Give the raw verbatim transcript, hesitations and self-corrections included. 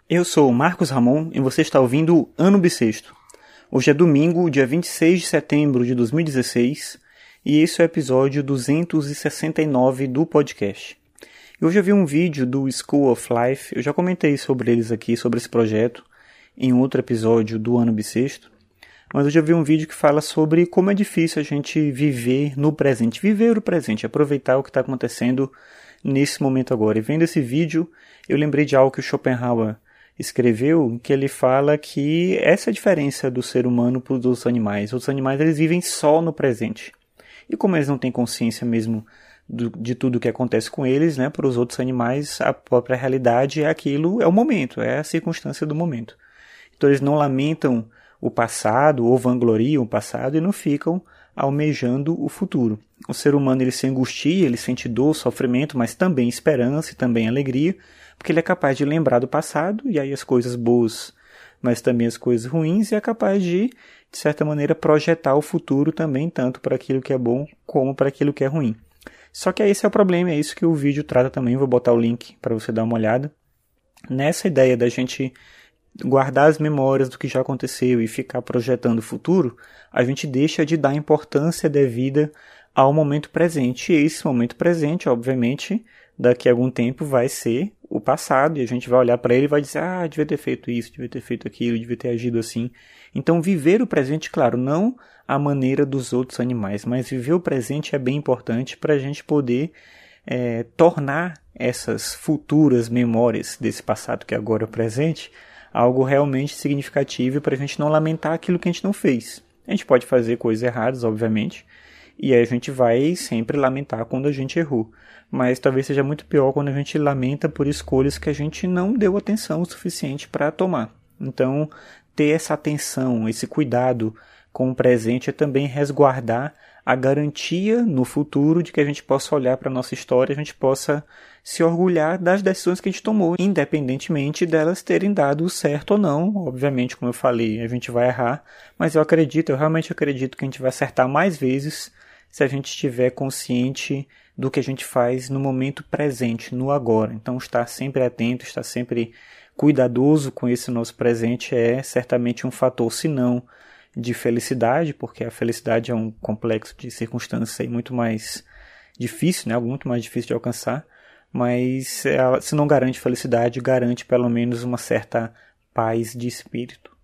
Eu sou o Marcos Ramon e você está ouvindo o Ano Bissexto. Hoje é domingo, dia vinte e seis de setembro de dois mil e dezesseis, e esse é o episódio duzentos e sessenta e nove do podcast. E hoje eu vi um vídeo do School of Life, eu já comentei sobre eles aqui, sobre esse projeto, em outro episódio do Ano Bissexto, mas hoje eu vi um vídeo que fala sobre como é difícil a gente viver no presente, viver o presente, aproveitar o que está acontecendo nesse momento agora. E vendo esse vídeo, eu lembrei de algo que o Schopenhauer escreveu, que ele fala que essa é a diferença do ser humano para os outros animais. Os animais, eles vivem só no presente. E como eles não têm consciência mesmo do, de tudo o que acontece com eles, né, para os outros animais, a própria realidade é aquilo, é o momento, é a circunstância do momento. Então eles não lamentam o passado ou vangloriam o passado e não ficam almejando o futuro. O ser humano, ele se angustia, ele sente dor, sofrimento, mas também esperança e também alegria, porque ele é capaz de lembrar do passado, e aí as coisas boas, mas também as coisas ruins, e é capaz de, de certa maneira, projetar o futuro também, tanto para aquilo que é bom, como para aquilo que é ruim. Só que esse é o problema, é isso que o vídeo trata também, vou botar o link para você dar uma olhada. Nessa ideia da gente guardar as memórias do que já aconteceu e ficar projetando o futuro, a gente deixa de dar importância devida ao momento presente. E esse momento presente, obviamente, daqui a algum tempo vai ser o passado, e a gente vai olhar para ele e vai dizer, ah, devia ter feito isso, devia ter feito aquilo, devia ter agido assim. Então, viver o presente, claro, não à maneira dos outros animais, mas viver o presente é bem importante para a gente poder é, tornar essas futuras memórias desse passado que agora é o presente algo realmente significativo para a gente não lamentar aquilo que a gente não fez. A gente pode fazer coisas erradas, obviamente, e aí a gente vai sempre lamentar quando a gente errou. Mas talvez seja muito pior quando a gente lamenta por escolhas que a gente não deu atenção o suficiente para tomar. Então, ter essa atenção, esse cuidado com o presente é também resguardar a garantia no futuro de que a gente possa olhar para a nossa história, a gente possa se orgulhar das decisões que a gente tomou, independentemente delas terem dado certo ou não. Obviamente, como eu falei, a gente vai errar, mas eu acredito, eu realmente acredito que a gente vai acertar mais vezes se a gente estiver consciente do que a gente faz no momento presente, no agora. Então, estar sempre atento, estar sempre cuidadoso com esse nosso presente é certamente um fator, se não de felicidade, porque a felicidade é um complexo de circunstâncias aí muito mais difícil, né? Algo muito mais difícil de alcançar, mas se não garante felicidade, garante pelo menos uma certa paz de espírito.